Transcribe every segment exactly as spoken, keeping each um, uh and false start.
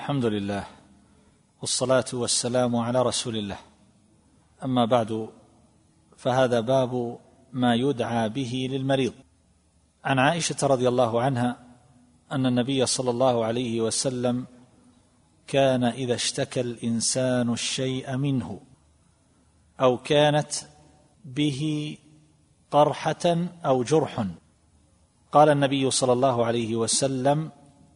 الحمد لله والصلاة والسلام على رسول الله. أما بعد، فهذا باب ما يدعى به للمريض. عن عائشة رضي الله عنها أن النبي صلى الله عليه وسلم كان إذا اشتكى الإنسان الشيء منه أو كانت به قرحة أو جرح قال النبي صلى الله عليه وسلم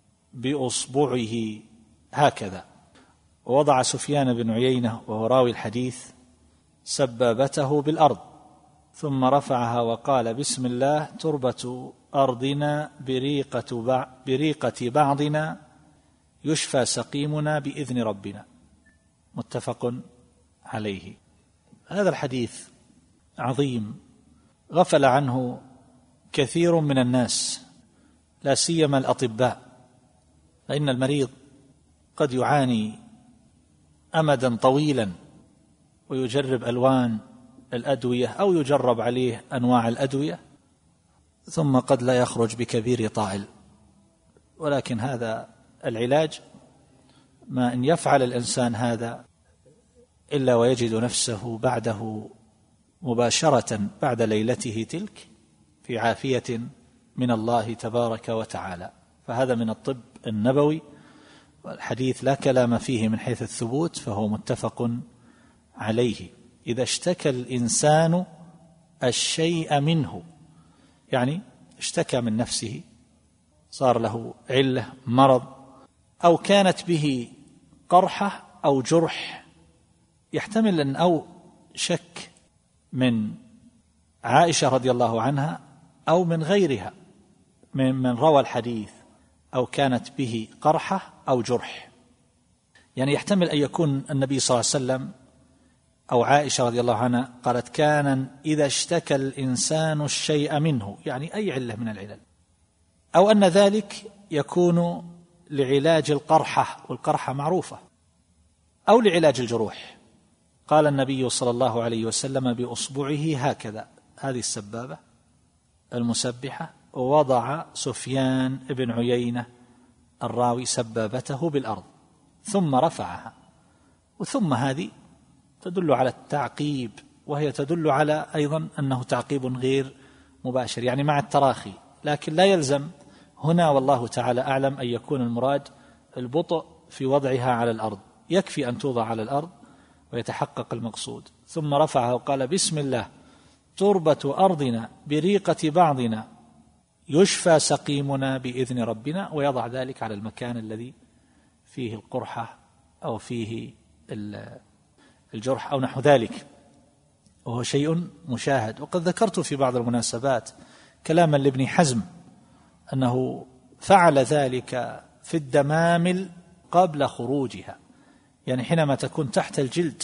بأصبعه هكذا. ووضع سفيان بن عيينة وهو راوي الحديث سبابته بالأرض ثم رفعها وقال: بسم الله، تربة أرضنا بريقة, بريقة بعضنا، يشفى سقيمنا بإذن ربنا. متفق عليه. هذا الحديث عظيم غفل عنه كثير من الناس، لا سيما الأطباء، فإن المريض قد يعاني أمدا طويلا ويجرب ألوان الأدوية أو يجرب عليه أنواع الأدوية ثم قد لا يخرج بكبير طائل. ولكن هذا العلاج ما إن يفعل الإنسان هذا إلا ويجد نفسه بعده مباشرة بعد ليلته تلك في عافية من الله تبارك وتعالى. فهذا من الطب النبوي، والحديث لا كلام فيه من حيث الثبوت، فهو متفق عليه. إذا اشتكى الإنسان الشيء منه، يعني اشتكى من نفسه، صار له علة مرض، أو كانت به قرحة أو جرح، يحتمل أن أو شك من عائشة رضي الله عنها أو من غيرها من من روى الحديث، أو كانت به قرحة أو جرح، يعني يحتمل أن يكون النبي صلى الله عليه وسلم أو عائشة رضي الله عنها قالت: كان إذا اشتكى الإنسان الشيء منه، يعني أي علة من العلل، أو أن ذلك يكون لعلاج القرحة، والقرحة معروفة، أو لعلاج الجروح. قال النبي صلى الله عليه وسلم بأصبعه هكذا، هذه السبابة المسبحة. ووضع سفيان بن عيينة الراوي سبابته بالأرض ثم رفعها. وثم هذه تدل على التعقيب، وهي تدل على أيضا أنه تعقيب غير مباشر، يعني مع التراخي، لكن لا يلزم هنا والله تعالى أعلم أن يكون المراد البطء في وضعها على الأرض، يكفي أن توضع على الأرض ويتحقق المقصود. ثم رفعها وقال: بسم الله، تربة أرضنا بريقة بعضنا، يشفى سقيمنا بإذن ربنا. ويضع ذلك على المكان الذي فيه القرحة أو فيه الجرح أو نحو ذلك، وهو شيء مشاهد. وقد ذكرت في بعض المناسبات كلاما لابن حزم أنه فعل ذلك في الدمامل قبل خروجها، يعني حينما تكون تحت الجلد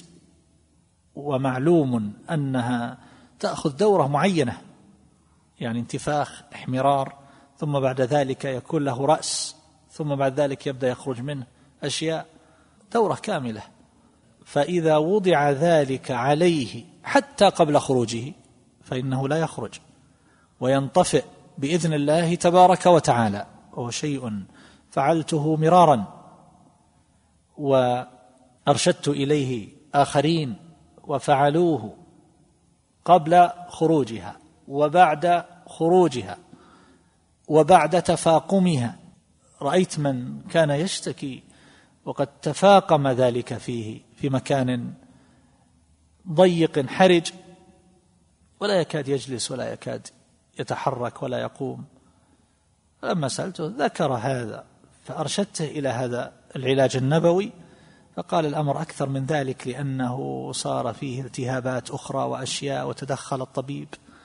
ومعلوم أنها تأخذ دورة معينة، يعني انتفاخ، احمرار، ثم بعد ذلك يكون له رأس، ثم بعد ذلك يبدأ يخرج منه أشياء، دورة كاملة. فإذا وضع ذلك عليه حتى قبل خروجه فإنه لا يخرج وينطفئ بإذن الله تبارك وتعالى. وهو شيء فعلته مرارا وأرشدت إليه آخرين وفعلوه قبل خروجها وبعد خروجها وبعد تفاقمها. رأيت من كان يشتكي وقد تفاقم ذلك فيه في مكان ضيق حرج، ولا يكاد يجلس ولا يكاد يتحرك ولا يقوم. لما سألته ذكر هذا، فأرشدته إلى هذا العلاج النبوي، فقال: الأمر أكثر من ذلك، لأنه صار فيه التهابات أخرى وأشياء، وتدخل الطبيب.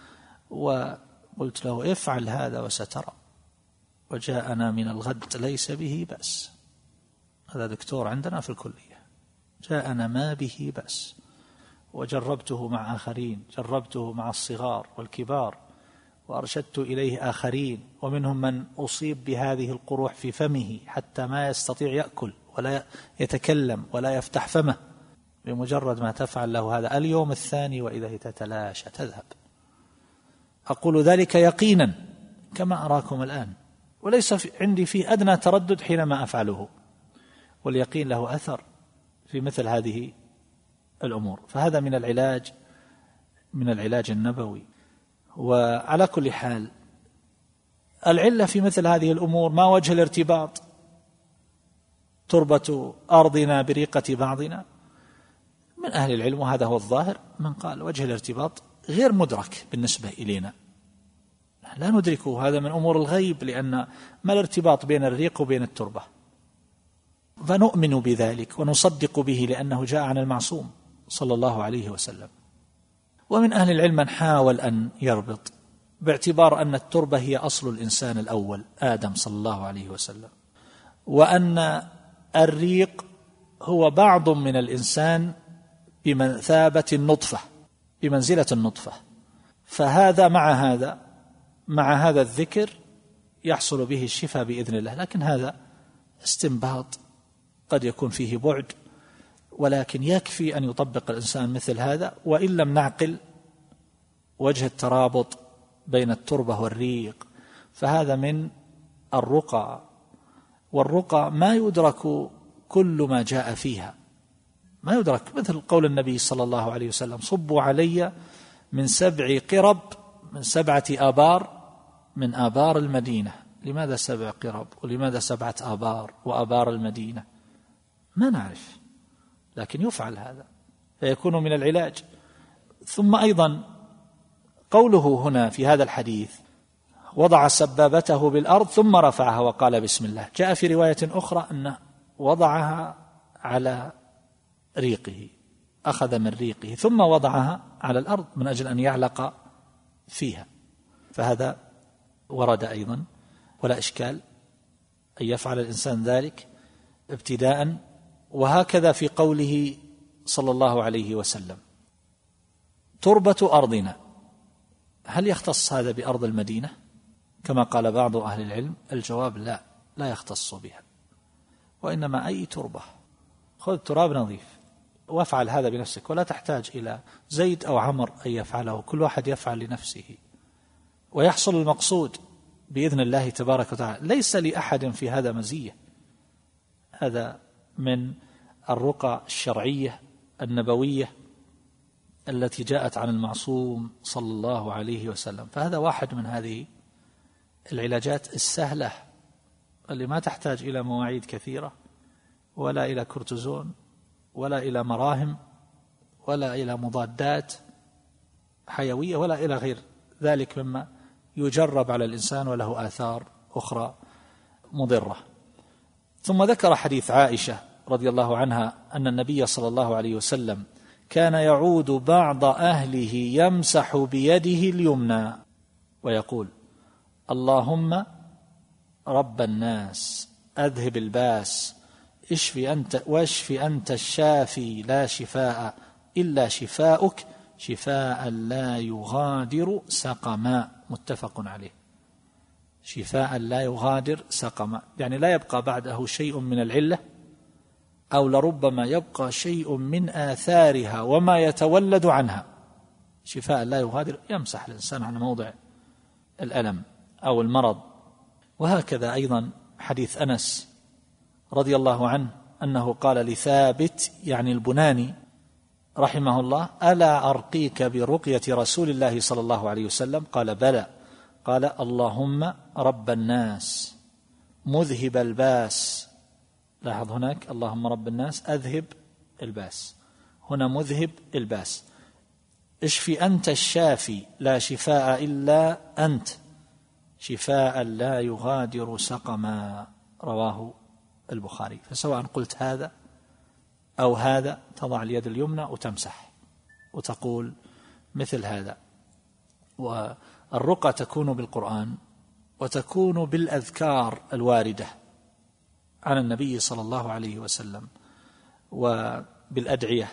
وقلت له: افعل هذا وسترى، وجاءنا من الغد ليس به بأس. هذا دكتور عندنا في الكلية، جاءنا ما به بأس، وجربته مع آخرين، جربته مع الصغار والكبار، وأرشدت إليه آخرين، ومنهم من أصيب بهذه القروح في فمه حتى ما يستطيع يأكل ولا يتكلم ولا يفتح فمه، بمجرد ما تفعل له هذا اليوم الثاني وإذا هي تتلاشى تذهب. أقول ذلك يقينا كما أراكم الآن، وليس عندي فيه أدنى تردد حينما أفعله. واليقين له أثر في مثل هذه الأمور. فهذا من العلاج من العلاج النبوي. وعلى كل حال العلة في مثل هذه الأمور ما وجه الارتباط؟ تربة أرضنا بريقة بعضنا. من أهل العلم وهذا هو الظاهر من قال وجه الارتباط غير مدرك بالنسبة إلينا، لا ندركه، هذا من أمور الغيب، لأن ما الارتباط بين الريق وبين التربة؟ فنؤمن بذلك ونصدق به لأنه جاء عن المعصوم صلى الله عليه وسلم. ومن أهل العلم من حاول أن يربط باعتبار أن التربة هي أصل الإنسان الأول آدم صلى الله عليه وسلم، وأن الريق هو بعض من الإنسان بمثابة النطفة، بمنزلة النطفة. فهذا مع هذا مع هذا الذكر يحصل به الشفاء بإذن الله. لكن هذا استنباط قد يكون فيه بعد، ولكن يكفي أن يطبق الإنسان مثل هذا، وإن لم نعقل وجه الترابط بين التربة والريق فهذا من الرقى. والرقى ما يدرك كل ما جاء فيها، ما يدرك، مثل قول النبي صلى الله عليه وسلم: صبوا علي من سبع قرب من سبعة آبار من آبار المدينة. لماذا سبع قرب ولماذا سبعة آبار وآبار المدينة؟ ما نعرف، لكن يفعل هذا فيكون من العلاج. ثم أيضا قوله هنا في هذا الحديث: وضع سبابته بالأرض ثم رفعها وقال بسم الله. جاء في رواية أخرى أنه وضعها على ريقه، أخذ من ريقه ثم وضعها على الأرض من أجل أن يعلق فيها. فهذا ورد أيضا، ولا إشكال أن يفعل الإنسان ذلك ابتداء. وهكذا في قوله صلى الله عليه وسلم: تربة أرضنا. هل يختص هذا بأرض المدينة كما قال بعض أهل العلم؟ الجواب لا، لا يختص بها، وإنما أي تربة. خذ تراب نظيف وافعل هذا بنفسك، ولا تحتاج إلى زيد أو عمر أن يفعله، كل واحد يفعل لنفسه ويحصل المقصود بإذن الله تبارك وتعالى. ليس لأحد في هذا مزية، هذا من الرقى الشرعية النبوية التي جاءت عن المعصوم صلى الله عليه وسلم. فهذا واحد من هذه العلاجات السهلة اللي ما تحتاج إلى مواعيد كثيرة، ولا إلى كورتيزون، ولا إلى مراهم، ولا إلى مضادات حيوية، ولا إلى غير ذلك مما يجرب على الإنسان وله آثار أخرى مضرة. ثم ذكر حديث عائشة رضي الله عنها أن النبي صلى الله عليه وسلم كان يعود بعض أهله يمسح بيده اليمنى ويقول: اللهم رب الناس أذهب الباس اشفي أنت واشفي أنت الشافي لا شفاء إلا شفاؤك شفاء لا يغادر سقما. متفق عليه. شفاء لا يغادر سقما، يعني لا يبقى بعده شيء من العلة، أو لربما يبقى شيء من آثارها وما يتولد عنها. شفاء لا يغادر، يمسح الإنسان عن موضع الألم أو المرض. وهكذا أيضا حديث أنس رضي الله عنه أنه قال لثابت يعني البناني رحمه الله: ألا أرقيك برقية رسول الله صلى الله عليه وسلم؟ قال: بلى. قال: اللهم رب الناس مذهب الباس. لاحظ هناك اللهم رب الناس أذهب الباس، هنا مذهب الباس. اشفي أنت الشافي لا شفاء إلا أنت شفاء لا يغادر سقما. رواه البخاري. فسواء قلت هذا أو هذا تضع اليد اليمنى وتمسح وتقول مثل هذا. والرقى تكون بالقرآن وتكون بالأذكار الواردة عن النبي صلى الله عليه وسلم وبالأدعية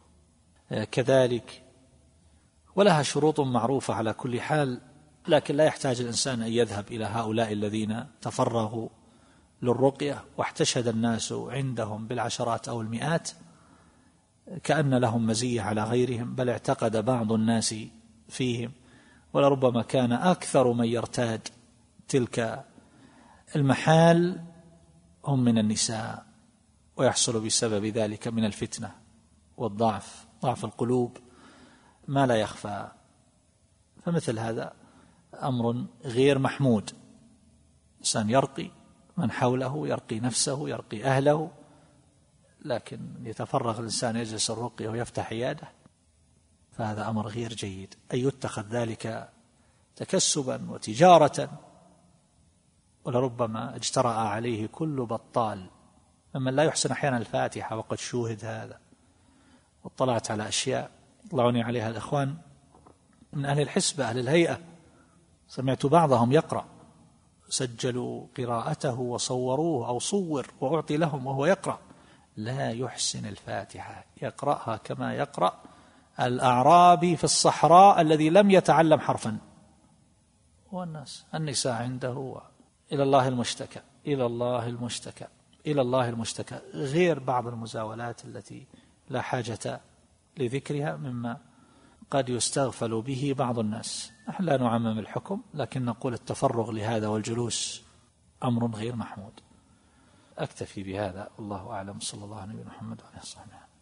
كذلك، ولها شروط معروفة على كل حال. لكن لا يحتاج الإنسان أن يذهب إلى هؤلاء الذين تفرغوا للرقية واحتشد الناس عندهم بالعشرات أو المئات كأن لهم مزية على غيرهم، بل اعتقد بعض الناس فيهم، ولربما كان أكثر من يرتاد تلك المحال هم من النساء ويحصل بسبب ذلك من الفتنة والضعف، ضعف القلوب ما لا يخفى. فمثل هذا أمر غير محمود. الإنسان يرقي من حوله، يرقي نفسه، يرقي أهله، لكن يتفرغ الإنسان يجلس الرقية ويفتح عياده، فهذا أمر غير جيد. أن يتخذ ذلك تكسبا وتجارة، ولربما اجترأ عليه كل بطال ممن لا يحسن أحيانا الفاتحة، وقد شوهد هذا. واطلعت على أشياء يطلعوني عليها الإخوان من أهل الحسبة، أهل الهيئة، سمعت بعضهم يقرأ، سجلوا قراءته وصوروه أو صور وأعطي لهم وهو يقرأ، لا يحسن الفاتحة، يقرأها كما يقرأ الأعرابي في الصحراء الذي لم يتعلم حرفا. والناس النساء عنده إلى الله المشتكى، إلى الله المشتكى، إلى الله المشتكى، غير بعض المزاولات التي لا حاجة لذكرها مما قد يستغفل به بعض الناس. نحن لا نعمم الحكم، لكن نقول التفرغ لهذا والجلوس أمر غير محمود. أكتفي بهذا، والله أعلم، صلى الله عليه وسلم محمد وعلى آله وصحبه.